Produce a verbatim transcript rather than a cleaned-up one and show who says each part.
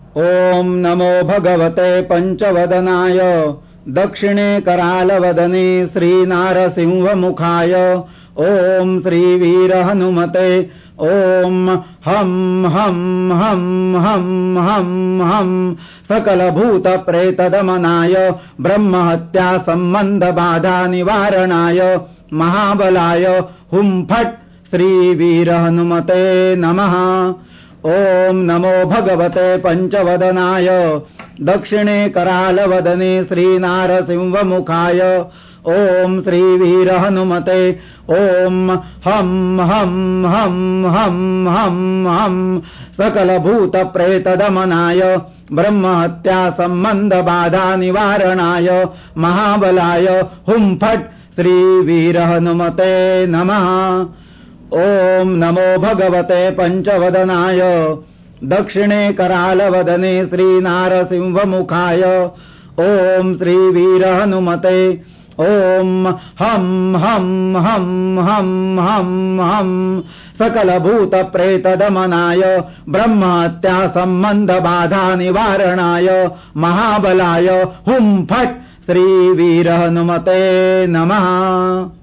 Speaker 1: ॐ नमो भगवते पंचवदनाय दक्षिणे करालवदने श्रीनारसिंहमुखाय ॐ श्रीवीर हनुमते ॐ हं हं हं हं हं हं सकलभूतप्रेतदमनाय ब्रह्महत्या सम्बन्धबाधा निवारणाय महाबलाय हुं फट् श्रीवीर हनुमते नमः। ॐ नमो भगवते पंचवदनाय दक्षिणे करालवदने श्रीनारसिंहमुखाय ॐ श्रीवीर हनुमते ॐ हं हं हं हं हं हं सकलभूतप्रेतदमनाय ब्रह्महत्या सम्बन्धबाधा निवारणाय महाबलाय हुं फट् श्रीवीर हनुमते नमः। ॐ नमो भगवते पंचवदनाय दक्षिणे करालवदने श्रीनारसिंहमुखाय ॐ श्रीवीर हनुमते ॐ हं हं हं हं हं हं सकलभूतप्रेतदमनाय ब्रह्महत्या सम्बन्धबाधा निवारणाय महाबलाय हुं फट् श्रीवीर हनुमते नमः।